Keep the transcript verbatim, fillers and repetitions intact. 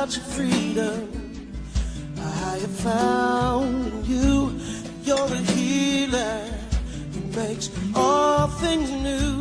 about your freedom. I have found in you, you're a healer who makes all things new.